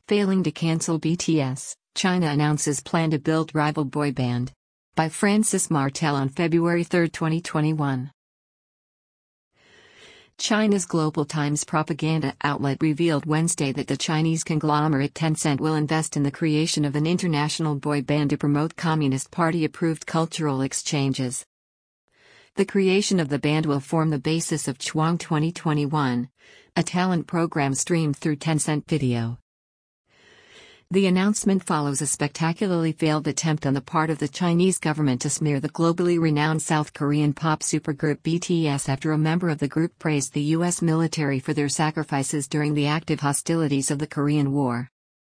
Failing to cancel BTS, China announces plan to build rival boy band. By Francis Martel on February 3, 2021. China's Global Times propaganda outlet revealed Wednesday that the Chinese conglomerate Tencent will invest in the creation of an international boy band to promote Communist Party-approved cultural exchanges. The creation of the band will form the basis of Chuang 2021, a talent program streamed through Tencent Video. The announcement follows a spectacularly failed attempt on the part of the Chinese government to smear the globally renowned South Korean pop supergroup BTS after a member of the group praised the U.S. military for their sacrifices during the active hostilities of the Korean War.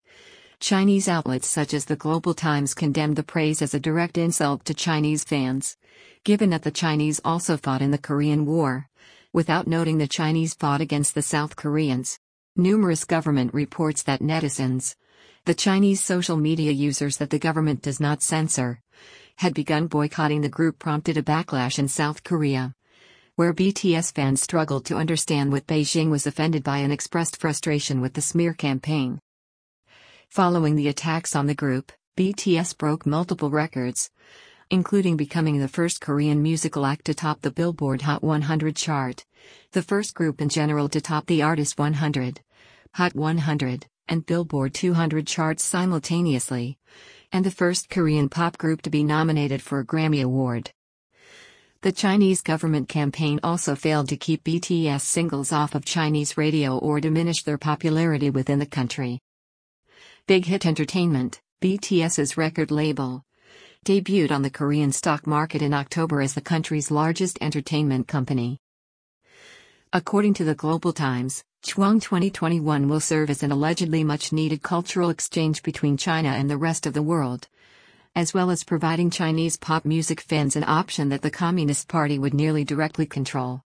Chinese outlets such as the Global Times condemned the praise as a direct insult to Chinese fans, given that the Chinese also fought in the Korean War, without noting the Chinese fought against the South Koreans. Numerous government reports that netizens, the Chinese social media users that the government does not censor, had begun boycotting the group prompted a backlash in South Korea, where BTS fans struggled to understand what Beijing was offended by and expressed frustration with the smear campaign. Following the attacks on the group, BTS broke multiple records, including becoming the first Korean musical act to top the Billboard Hot 100 chart, the first group in general to top the Artist 100, Hot 100, and Billboard 200 charts simultaneously, and the first Korean pop group to be nominated for a Grammy Award. The Chinese government campaign also failed to keep BTS singles off of Chinese radio or diminish their popularity within the country. Big Hit Entertainment, BTS's record label, debuted on the Korean stock market in October as the country's largest entertainment company. According to the Global Times, Chuang 2021 will serve as an allegedly much-needed cultural exchange between China and the rest of the world, as well as providing Chinese pop music fans an option that the Communist Party would nearly directly control.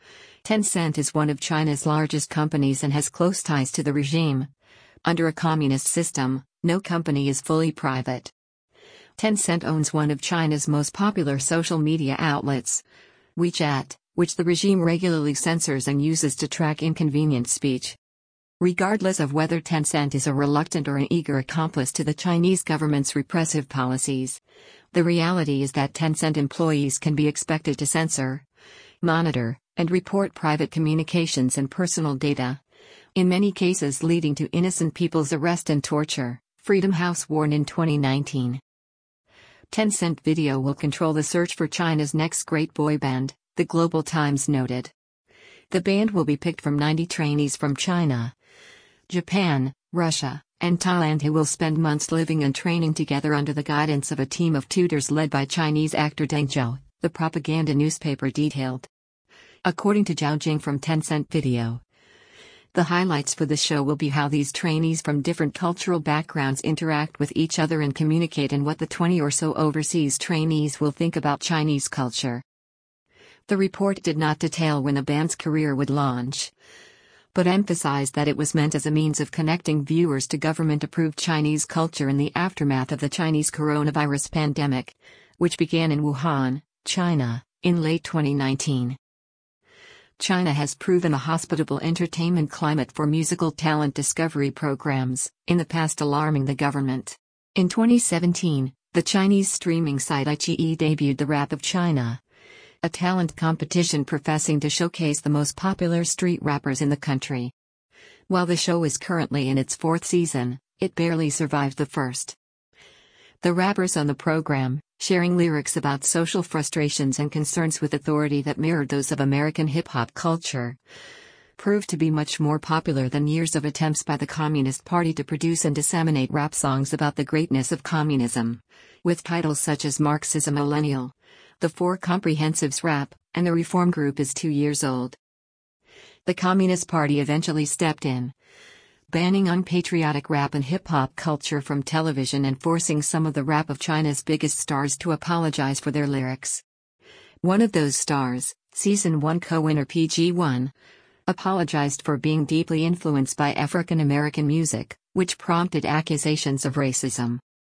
Tencent is one of China's largest companies and has close ties to the regime. Under a communist system, no company is fully private. Tencent owns one of China's most popular social media outlets, WeChat, which the regime regularly censors and uses to track inconvenient speech. Regardless of whether Tencent is a reluctant or an eager accomplice to the Chinese government's repressive policies, the reality is that Tencent employees can be expected to censor, monitor, and report private communications and personal data, in many cases leading to innocent people's arrest and torture, Freedom House warned in 2019. Tencent Video will control the search for China's next great boy band, the Global Times noted. The band will be picked from 90 trainees from China, Japan, Russia, and Thailand who will spend months living and training together under the guidance of a team of tutors led by Chinese actor Deng Zhou, the propaganda newspaper detailed. According to Zhao Jing from Tencent Video, the highlights for the show will be how these trainees from different cultural backgrounds interact with each other and communicate, and what the 20 or so overseas trainees will think about Chinese culture. The report did not detail when the band's career would launch, but emphasized that it was meant as a means of connecting viewers to government-approved Chinese culture in the aftermath of the Chinese coronavirus pandemic, which began in Wuhan, China, in late 2019. China has proven a hospitable entertainment climate for musical talent discovery programs, in the past alarming the government. In 2017, the Chinese streaming site iQIYI debuted The Rap of China, a talent competition professing to showcase the most popular street rappers in the country. While the show is currently in its 4th season, it barely survived the first. The rappers on the program, sharing lyrics about social frustrations and concerns with authority that mirrored those of American hip-hop culture, proved to be much more popular than years of attempts by the Communist Party to produce and disseminate rap songs about the greatness of communism, with titles such as Marxism Millennial, The Four Comprehensives Rap, and The Reform Group is 2 years old. The Communist Party eventually stepped in, banning unpatriotic rap and hip-hop culture from television and forcing some of the rap of China's biggest stars to apologize for their lyrics. One of those stars, Season 1 co-winner PG-1, apologized for being deeply influenced by African American music, which prompted accusations of racism.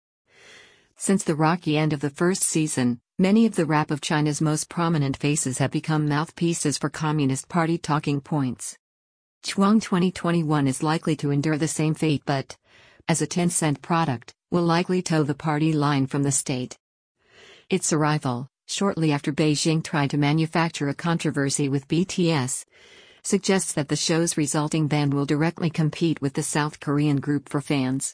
Since the rocky end of the first season, many of the rap of China's most prominent faces have become mouthpieces for Communist Party talking points. Chuang 2021 is likely to endure the same fate, but, as a Tencent product, will likely toe the party line from the state. Its arrival, shortly after Beijing tried to manufacture a controversy with BTS, suggests that the show's resulting ban will directly compete with the South Korean group for fans.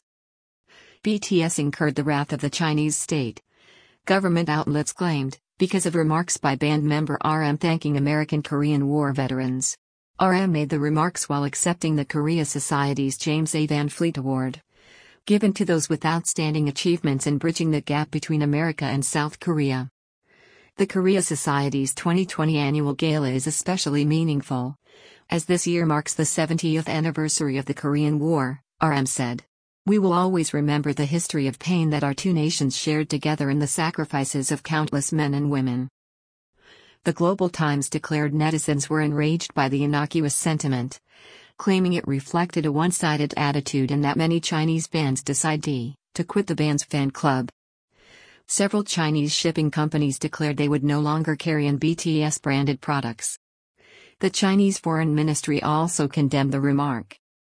BTS incurred the wrath of the Chinese state. Government outlets claimed, because of remarks by band member RM thanking American-Korean War veterans. RM made the remarks while accepting the Korea Society's James A. Van Fleet Award, given to those with outstanding achievements in bridging the gap between America and South Korea. The Korea Society's 2020 annual gala is especially meaningful, as this year marks the 70th anniversary of the Korean War, RM said. We will always remember the history of pain that our two nations shared together and the sacrifices of countless men and women. The Global Times declared netizens were enraged by the innocuous sentiment, claiming it reflected a one-sided attitude and that many Chinese fans decided to quit the band's fan club. Several Chinese shipping companies declared they would no longer carry in BTS-branded products. The Chinese Foreign Ministry also condemned the remark.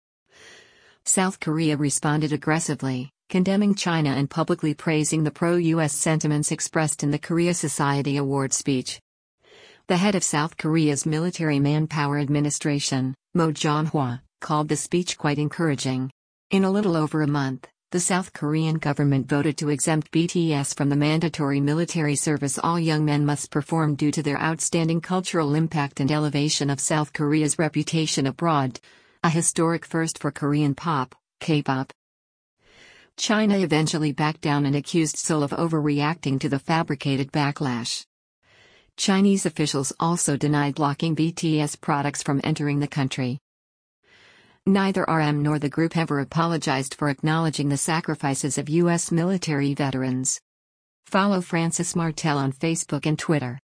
South Korea responded aggressively, condemning China and publicly praising the pro-US sentiments expressed in the Korea Society Award speech. The head of South Korea's Military Manpower Administration, Mo Jong-hwa, called the speech quite encouraging. In a little over a month, the South Korean government voted to exempt BTS from the mandatory military service all young men must perform due to their outstanding cultural impact and elevation of South Korea's reputation abroad, a historic first for Korean pop, K-pop. China eventually backed down and accused Seoul of overreacting to the fabricated backlash. Chinese officials also denied blocking BTS products from entering the country. Neither RM nor the group ever apologized for acknowledging the sacrifices of U.S. military veterans. Follow Francis Martel on Facebook and Twitter.